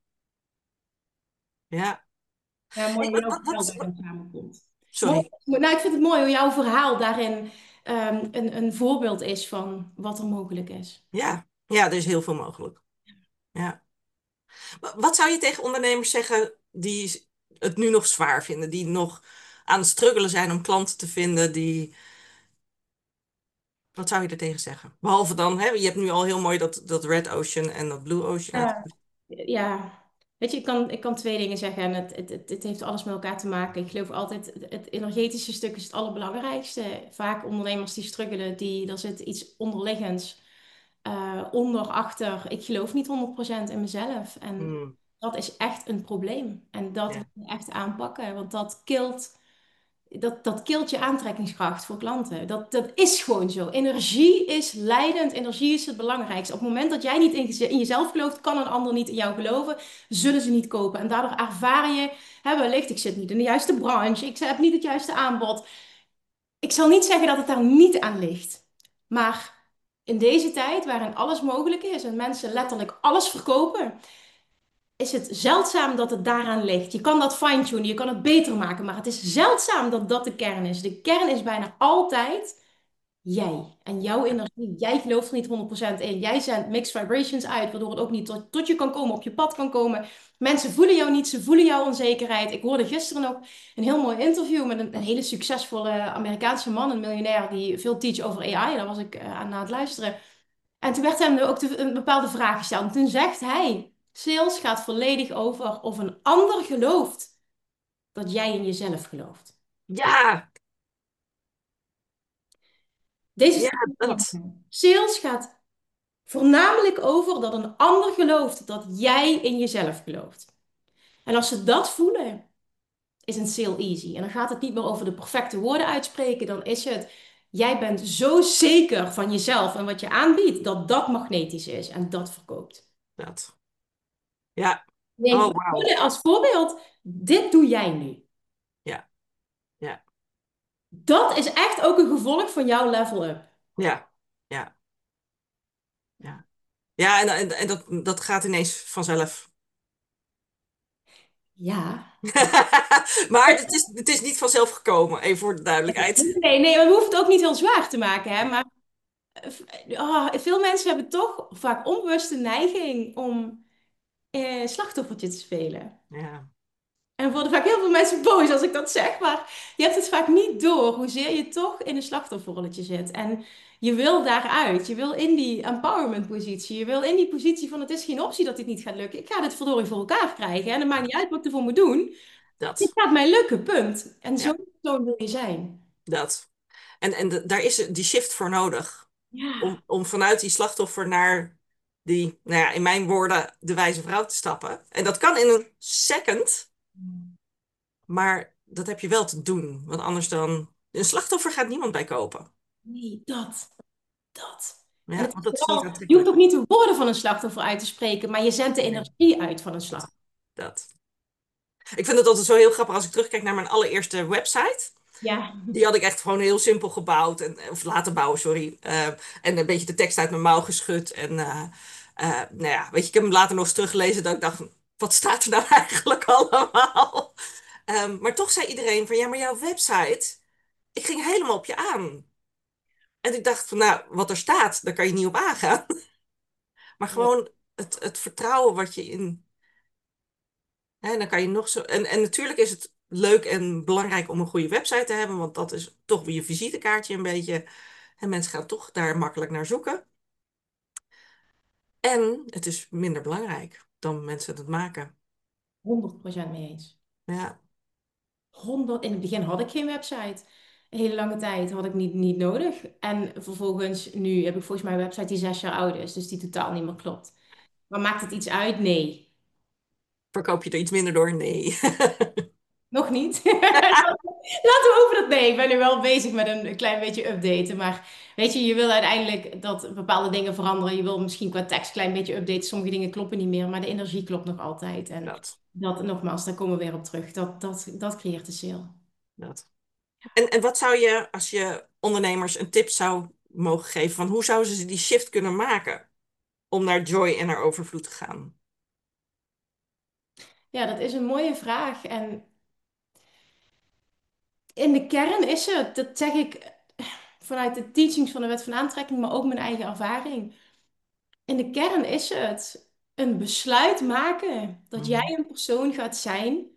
Ja. ja, mooi Hey, hoe wat, jouw wat, verhaal wat, wat- daarin samenkomt. Mooi. sorry. Nou, ik vind het mooi hoe jouw verhaal daarin ehm, een, een voorbeeld is van wat er mogelijk is. Ja, ja, er is heel veel mogelijk. Ja. Wa- Wat zou je tegen ondernemers zeggen die het nu nog zwaar vinden, die nog aan het struggelen zijn om klanten te vinden, die... Wat zou je er tegen zeggen? Behalve dan, hè, je hebt nu al heel mooi dat, dat Red Ocean en dat Blue Ocean uit. Ja, ja. Weet je, ik kan, ik kan twee dingen zeggen en het, het, het, het heeft alles met elkaar te maken. Ik geloof altijd, het, het energetische stuk is het allerbelangrijkste. Vaak ondernemers die struggelen, die, er zit iets onderliggends eh, onder, achter. Ik geloof niet honderd procent in mezelf. En Hmm, dat is echt een probleem. En dat ja, moet je echt aanpakken, want dat kilt dat, dat kilt je aantrekkingskracht voor klanten. Dat, dat is gewoon zo. Energie is leidend. Energie is het belangrijkste. Op het moment dat jij niet in, geze- in jezelf gelooft, kan een ander niet in jou geloven. Zullen ze niet kopen. En daardoor ervaar je, hè, wellicht, ik zit niet in de juiste branche. Ik heb niet het juiste aanbod. Ik zal niet zeggen dat het daar niet aan ligt. Maar in deze tijd, waarin alles mogelijk is en mensen letterlijk alles verkopen, is het zeldzaam dat het daaraan ligt. Je kan dat fine-tunen, je kan het beter maken, maar het is zeldzaam dat dat de kern is. De kern is bijna altijd jij en jouw energie. Jij gelooft er niet honderd procent in. Jij zendt mixed vibrations uit, waardoor het ook niet tot, tot je kan komen, op je pad kan komen. Mensen voelen jou niet, ze voelen jouw onzekerheid. Ik hoorde gisteren nog een heel mooi interview met een, een hele succesvolle Amerikaanse man, een miljonair die veel teach over A I. Daar was ik eh, aan na het luisteren. En toen werd hem ook de- een bepaalde vraag gesteld. En toen zegt hij: sales gaat volledig over of een ander gelooft dat jij in jezelf gelooft. ja, Deze ja, stelling is dat, belangrijk. Sales gaat voornamelijk over dat een ander gelooft dat jij in jezelf gelooft. En als ze dat voelen, is een sale easy. En dan gaat het niet meer over de perfecte woorden uitspreken. Dan is het: jij bent zo zeker van jezelf en wat je aanbiedt, dat dat magnetisch is en dat verkoopt. dat. Ja. Denk, Oh, wauw. als voorbeeld, Dit doe jij nu. Ja, ja, Dat is echt ook een gevolg van jouw level up. ja, ja, ja. Ja, en, en, en dat, dat gaat ineens vanzelf. Ja. Maar het is, het is niet vanzelf gekomen, even voor de duidelijkheid. Nee, nee, we hoeven het ook niet heel zwaar te maken, hè? Maar eh, ah, veel mensen hebben toch vaak onbewuste neiging om eh, slachtoffertje te spelen. Ja, En er worden vaak heel veel mensen boos als ik dat zeg, maar je hebt het vaak niet door hoezeer je toch in een slachtofferrolletje zit. En je wil daaruit, je wil in die empowerment positie, je wil in die positie van het is geen optie dat dit niet gaat lukken. Ik ga dit verdorie voor elkaar krijgen en het maakt niet uit wat ik ervoor moet doen. Dit dat. gaat mij lukken, punt. En Ja, zo'n persoon wil je zijn. dat. En, en de- daar is die shift voor nodig. Ja. Om, om vanuit die slachtoffer naar die, nou ja, in mijn woorden, de wijze vrouw te stappen. En dat kan in een second, maar dat heb je wel te doen. Want anders dan... Een slachtoffer gaat niemand bij kopen. Nee, dat, dat. En Ja, het want is dat is niet vooral, je hoeft aantrekkelijk. ook niet de woorden van een slachtoffer uit te spreken, maar je zendt de Nee, energie uit van een dat. slachtoffer. Dat. Ik vind het altijd zo heel grappig als ik terugkijk naar mijn allereerste website. Ja. Die had ik echt gewoon heel simpel gebouwd. En, of laten bouwen, sorry. Eh, en een beetje de tekst uit mijn mouw geschud. En eh, eh, nou ja, weet je, ik heb hem later nog eens teruggelezen. Dat ik dacht, wat staat er nou eigenlijk allemaal? Ehm, maar toch zei iedereen van, ja, maar jouw website... Ik ging helemaal op je aan. En ik dacht van, nou, wat er staat, daar kan je niet op aangaan. Maar gewoon het, het vertrouwen wat je in... Hè, dan kan je nog zo... En, en natuurlijk is het leuk en belangrijk om een goede website te hebben. Want dat is toch weer je visitekaartje een beetje. En mensen gaan toch daar makkelijk naar zoeken. En het is minder belangrijk dan mensen het maken. honderd procent mee eens. Ja, honderd, in het begin had ik geen website. Een hele lange tijd had ik niet, niet nodig. En vervolgens, nu heb ik volgens mij een website die zes jaar oud is, dus die totaal niet meer klopt. Maar maakt het iets uit? Nee. verkoop je er iets minder door? Nee. Nog niet. Laten we hopen dat nee. Ik ben nu wel bezig met een klein beetje updaten. Maar weet je, je wil uiteindelijk dat bepaalde dingen veranderen. Je wil misschien qua tekst een klein beetje updaten. Sommige dingen kloppen niet meer, maar de energie klopt nog altijd. En Dat, dat, nogmaals, daar komen we weer op terug. Dat, dat, dat creëert de sale. dat. En, en wat zou je, als je ondernemers een tip zou mogen geven, van hoe zouden ze die shift kunnen maken om naar joy en naar overvloed te gaan? Ja, dat is een mooie vraag. En in de kern is het, dat zeg ik vanuit de teachings van de wet van aantrekking, maar ook mijn eigen ervaring. In de kern is het een besluit maken dat Mhm. jij een persoon gaat zijn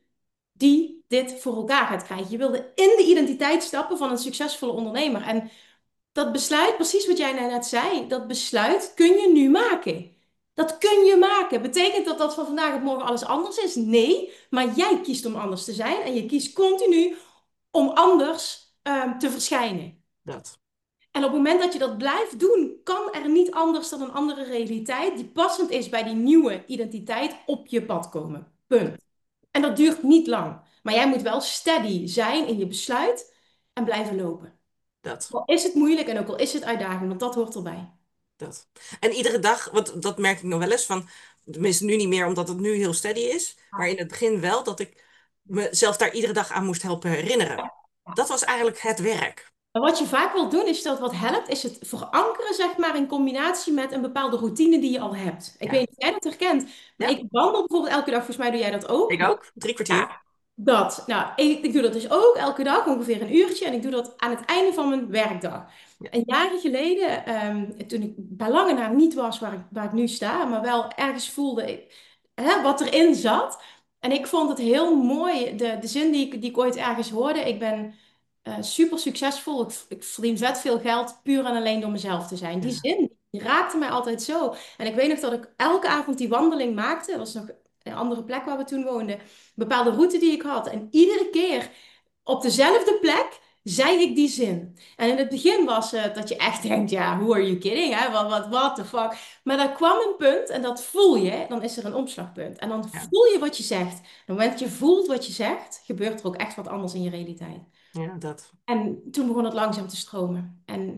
die dit voor elkaar gaat krijgen. Je wilde in de identiteit stappen van een succesvolle ondernemer. En dat besluit, precies wat jij net zei, dat besluit kun je nu maken. Dat kun je maken. Betekent dat dat van vandaag op morgen alles anders is? Nee, maar jij kiest om anders te zijn en je kiest continu om anders ehm, te verschijnen. Dat, En op het moment dat je dat blijft doen, kan er niet anders dan een andere realiteit die passend is bij die nieuwe identiteit op je pad komen. Punt. En dat duurt niet lang. Maar jij moet wel steady zijn in je besluit en blijven lopen. dat. Al is het moeilijk en ook al is het uitdagend, want dat hoort erbij. Dat. En iedere dag, want dat merk ik nog wel eens van, tenminste nu niet meer omdat het nu heel steady is, maar in het begin wel dat ik mezelf daar iedere dag aan moest helpen herinneren. Dat was eigenlijk het werk. Maar wat je vaak wil doen, is dat wat helpt, is het verankeren, zeg maar, in combinatie met een bepaalde routine die je al hebt. Ik weet Ja, niet of jij dat herkent, maar ja, ik wandel bijvoorbeeld elke dag, volgens mij doe jij dat ook. ik ook. Drie kwartier. Ja, dat. Nou, ik, ik doe dat dus ook elke dag, ongeveer een uurtje. En ik doe dat aan het einde van mijn werkdag. Ja, En jaren geleden, ehm, toen ik bij lange na niet was waar ik, waar ik nu sta, maar wel ergens voelde ik, hè, wat erin zat. En ik vond het heel mooi, de, de zin die ik, die ik ooit ergens hoorde. Ik ben eh, super succesvol. Ik, ik verdien vet veel geld, puur en alleen door mezelf te zijn. Die ja, zin, die raakte mij altijd zo. En ik weet nog dat ik elke avond die wandeling maakte. Dat was nog een andere plek waar we toen woonden, bepaalde route die ik had. En iedere keer op dezelfde plek zei ik die zin. En in het begin was het dat je echt denkt, ja, who are you kidding? Hè? Wat, wat, what the fuck? Maar daar kwam een punt en dat voel je, dan is er een omslagpunt. En dan ja, voel je wat je zegt. En op het moment dat je voelt wat je zegt, gebeurt er ook echt wat anders in je realiteit. ja, dat. En toen begon het langzaam te stromen. En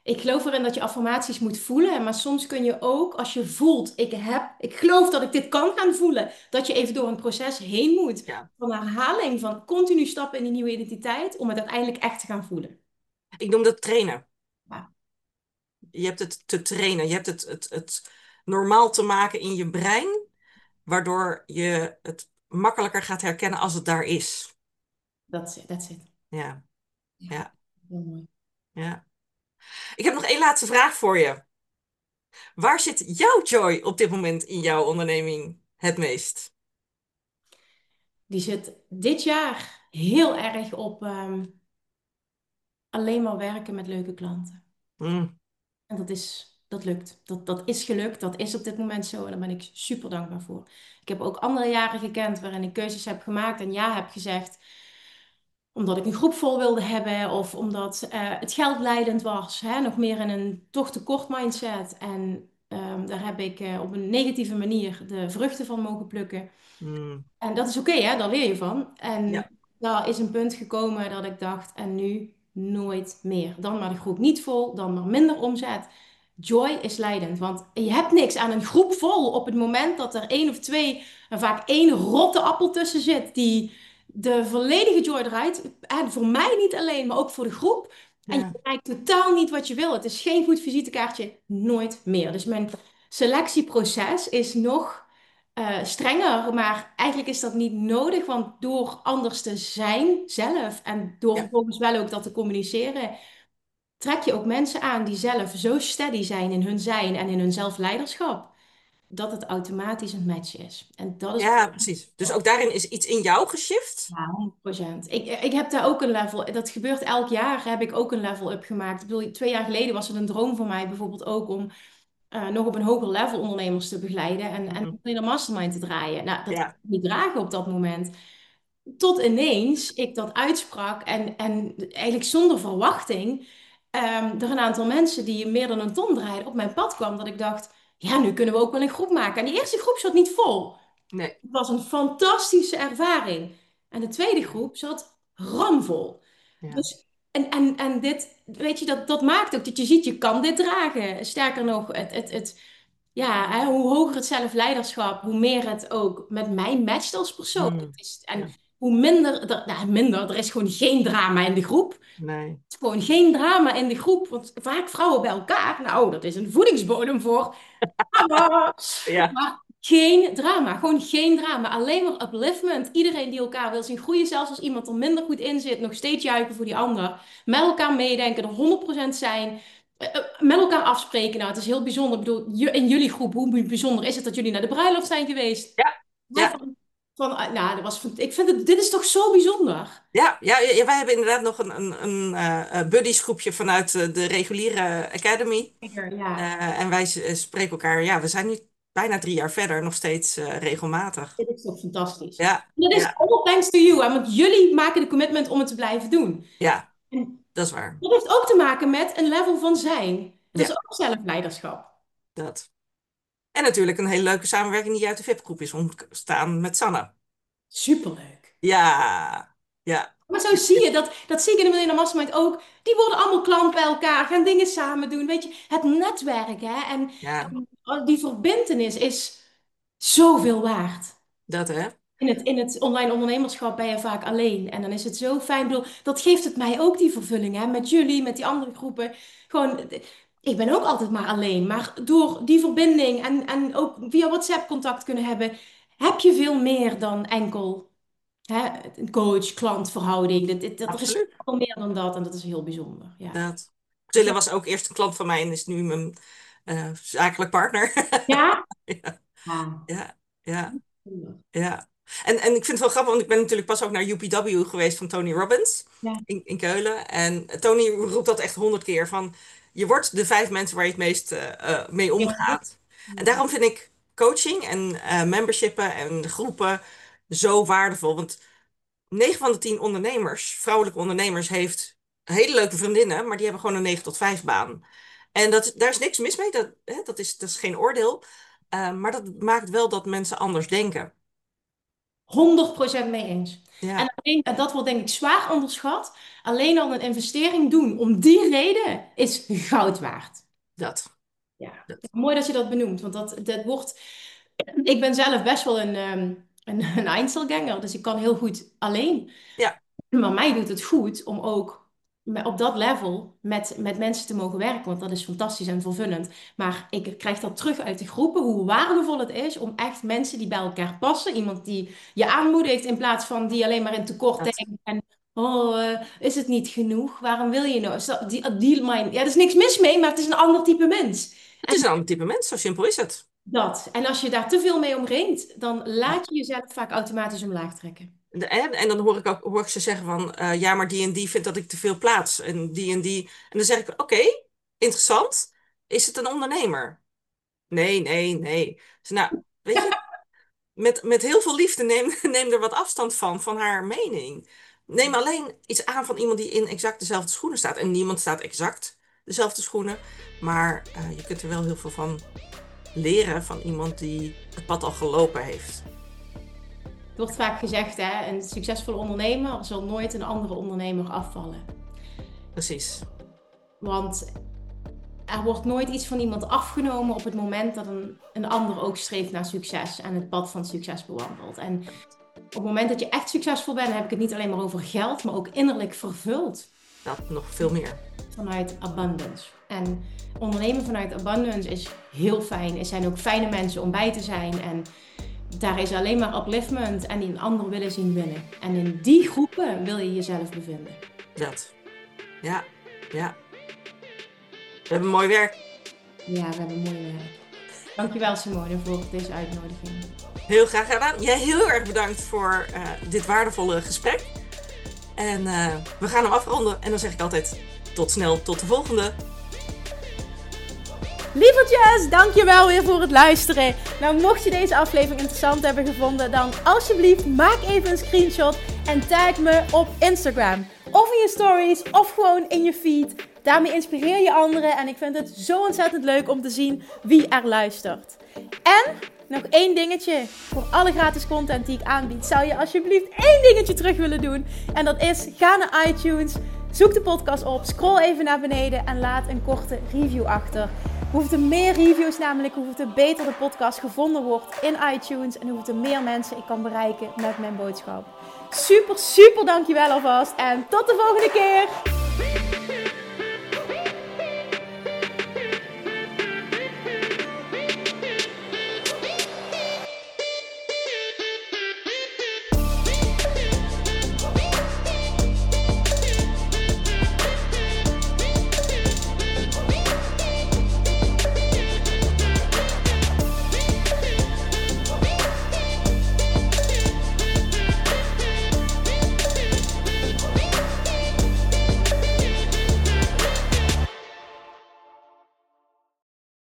Ik geloof erin dat je affirmaties moet voelen, maar soms kun je ook, als je voelt, ik heb, ik geloof dat ik dit kan gaan voelen, dat je even door een proces heen moet Ja. van herhaling, van continu stappen in die nieuwe identiteit, om het uiteindelijk echt te gaan voelen. Ik noem dat trainen. Ja, Je hebt het te trainen. Je hebt het, het, het normaal te maken in je brein, waardoor je het makkelijker gaat herkennen als het daar is. that's it, that's it. Ja, Ja, ja, heel mooi. ja. Ik heb nog één laatste vraag voor je. Waar zit jouw joy op dit moment in jouw onderneming het meest? Die zit dit jaar heel erg op ehm, alleen maar werken met leuke klanten. Mm, En dat is, dat lukt. Dat, dat is gelukt. Dat is op dit moment zo. En daar ben ik super dankbaar voor. Ik heb ook andere jaren gekend waarin ik keuzes heb gemaakt en ja heb gezegd. Omdat ik een groep vol wilde hebben of omdat eh, het geld leidend was. Hè? Nog meer in een toch tekort mindset. En ehm, daar heb ik eh, op een negatieve manier de vruchten van mogen plukken. mm, En dat is oké, hè? Daar leer je van. En ja, daar is een punt gekomen dat ik dacht, en nu nooit meer. Dan maar de groep niet vol, dan maar minder omzet. Joy is leidend, want je hebt niks aan een groep vol op het moment dat er één of twee, en vaak één rotte appel tussen zit, die de volledige joy eruit. En voor mij niet alleen, maar ook voor de groep. En je ja, bereikt totaal niet wat je wil. Het is geen goed visitekaartje, nooit meer. Dus mijn selectieproces is nog eh, strenger, maar eigenlijk is dat niet nodig, want door anders te zijn zelf en door ja, vervolgens wel ook dat te communiceren, trek je ook mensen aan die zelf zo steady zijn in hun zijn en in hun zelfleiderschap, dat het automatisch een match is. En dat is ja, precies. Dus ook daarin is iets in jou geshift? ja, honderd procent. Ik, ik heb daar ook een level, dat gebeurt elk jaar, heb ik ook een level up gemaakt. Ik bedoel, twee jaar geleden was het een droom van mij bijvoorbeeld ook om eh, nog op een hoger level ondernemers te begeleiden en, en Mhm. in een mastermind te draaien. Nou, dat kon Ja, ik niet dragen op dat moment. Tot ineens ik dat uitsprak en, en eigenlijk zonder verwachting ehm, er een aantal mensen die meer dan een ton draaiden op mijn pad kwam. Dat ik dacht, ja, nu kunnen we ook wel een groep maken. En die eerste groep zat niet vol. nee. Het was een fantastische ervaring. En de tweede groep zat ramvol. Ja. Dus, en, en, en dit, weet je, dat, dat maakt ook dat je ziet, je kan dit dragen. Sterker nog, het, het, het, ja, hè, hoe hoger het zelfleiderschap, hoe meer het ook met mij matcht als persoon. Het Mm, is, en ja, hoe minder, er, nou, minder, er is gewoon geen drama in de groep. Er nee. is gewoon geen drama in de groep. Want vaak vrouwen bij elkaar, nou, dat is een voedingsbodem voor. Drama. Ja, Maar geen drama, gewoon geen drama. Alleen maar upliftment. Iedereen die elkaar wil zien groeien, zelfs als iemand er minder goed in zit, nog steeds juichen voor die ander. Met elkaar meedenken, er honderd procent zijn. Eh, eh, Met elkaar afspreken. Nou, het is heel bijzonder. Ik bedoel, ju- in jullie groep, hoe bijzonder is het dat jullie naar de bruiloft zijn geweest? ja, Ja, ja. van, van, eh, nou, dat was, ik vind het, dit is toch zo bijzonder? Ja, ja, ja, wij hebben inderdaad nog een, een, een eh, eh, buddies groepje vanuit eh, de reguliere academy. Zeker, ja. Eh, en wij s- eh, spreken elkaar, ja, we zijn nu bijna drie jaar verder, nog steeds eh, regelmatig. Dit is toch fantastisch. Ja, En dat is ja, all thanks to you, hè, want jullie maken de commitment om het te blijven doen. ja, En dat is waar. dat heeft ook te maken met een level van zijn. Dat is Ja, ook zelfleiderschap. dat. En natuurlijk een hele leuke samenwerking die uit de V I P-groep is ontstaan met Sanne. Superleuk. Ja, ja, Maar zo zie je, dat, dat zie ik in de Millennium Mastermind ook. Die worden allemaal klant bij elkaar, gaan dingen samen doen. Weet je, het netwerk hè? En, ja, en die verbintenis is zoveel waard. dat hè. In het, in het online ondernemerschap ben je vaak alleen. En dan is het zo fijn. Ik bedoel, dat geeft het mij ook die vervulling. Hè? Met jullie, met die andere groepen. Gewoon, ik ben ook altijd maar alleen. Maar door die verbinding en, en ook via WhatsApp contact kunnen hebben, heb je veel meer dan enkel hè, een coach-klant-verhouding. Dat, dat, dat- er is Absoluut. veel meer dan dat. En dat is heel bijzonder. Ja. Dat. Dus Priscilla dat- was ook eerst een klant van mij en is nu mijn eh, zakelijk partner. ja? Ja, Ja. ja, ja. Ja. En, en ik vind het wel grappig, want ik ben natuurlijk pas ook naar U P W geweest van Tony Robbins Ja. in, in Keulen. En Tony roept dat echt honderd keer van, je wordt de vijf mensen waar je het meest eh, eh, mee Ja. omgaat. En daarom vind ik coaching en eh, membershippen en groepen zo waardevol. Want negen van de tien ondernemers, vrouwelijke ondernemers, heeft hele leuke vriendinnen, maar die hebben gewoon een negen tot vijf baan. En dat, daar is niks mis mee, dat, hè, dat is, dat is geen oordeel. Eh, maar dat maakt wel dat mensen anders denken. honderd procent mee eens. Ja. En, alleen, en dat wordt denk ik zwaar onderschat. Alleen al een investering doen om die reden is goud waard. Dat. Ja, dat. mooi dat je dat benoemt, want dat, dat wordt... Ik ben zelf best wel een, um, een, een Einzelganger, dus ik kan heel goed alleen. Ja. Maar mij doet het goed om ook me- op dat level met, met mensen te mogen werken, want dat is fantastisch en vervullend. Maar ik krijg dat terug uit de groepen, hoe waardevol het is om echt mensen die bij elkaar passen, iemand die je aanmoedigt in plaats van die alleen maar in tekort Dat. denkt en oh, eh, is het niet genoeg? Waarom wil je nou? Is dat- Die, die, mijn, ja, er is niks mis mee, maar het is een ander type mens. Het is een ander type mens, zo simpel is het. Dat. En als je daar te veel mee omringt, dan laat je jezelf vaak automatisch omlaag trekken. De- En, en dan hoor ik ook hoor ik ze zeggen van, eh, ja, maar die en die vindt dat ik te veel plaats. En die en die. En dan zeg ik, oké, interessant. Is het een ondernemer? Nee, nee, nee. Dus nou, weet je, met, met heel veel liefde neem, neem er wat afstand van, van haar mening. Neem alleen iets aan van iemand die in exact dezelfde schoenen staat. En niemand staat exact dezelfde schoenen. Maar eh, je kunt er wel heel veel van leren van iemand die het pad al gelopen heeft. Het wordt vaak gezegd, hè, een succesvolle ondernemer zal nooit een andere ondernemer afvallen. Precies. Want er wordt nooit iets van iemand afgenomen op het moment dat een, een ander ook streeft naar succes en het pad van succes bewandelt. En op het moment dat je echt succesvol bent, heb ik het niet alleen maar over geld, maar ook innerlijk vervuld. Dat nog veel meer. Vanuit abundance. En ondernemen vanuit abundance is heel fijn. Er zijn ook fijne mensen om bij te zijn. En daar is alleen maar upliftment en die een ander willen zien winnen. En in die groepen wil je jezelf bevinden. Dat. Ja, ja. We hebben mooi werk. Ja, we hebben mooi werk. Dankjewel Simone voor deze uitnodiging. Heel graag gedaan. Jij heel erg bedankt voor uh, dit waardevolle gesprek. En uh, we gaan hem afronden. En dan zeg ik altijd tot snel, tot de volgende. Lievertjes, dankjewel weer voor het luisteren. Nou, mocht je deze aflevering interessant hebben gevonden, dan alsjeblieft maak even een screenshot en tag me op Instagram. Of in je stories, of gewoon in je feed. Daarmee inspireer je anderen en ik vind het zo ontzettend leuk om te zien wie er luistert. En nog één dingetje. Voor alle gratis content die ik aanbied, zou je alsjeblieft één dingetje terug willen doen. En dat is, ga naar iTunes, zoek de podcast op, scroll even naar beneden en laat een korte review achter. Hoeveel er meer reviews namelijk, hoeveel er beter de podcast gevonden wordt in iTunes. En hoeveel er meer mensen ik kan bereiken met mijn boodschap. Super, super dankjewel alvast. En tot de volgende keer.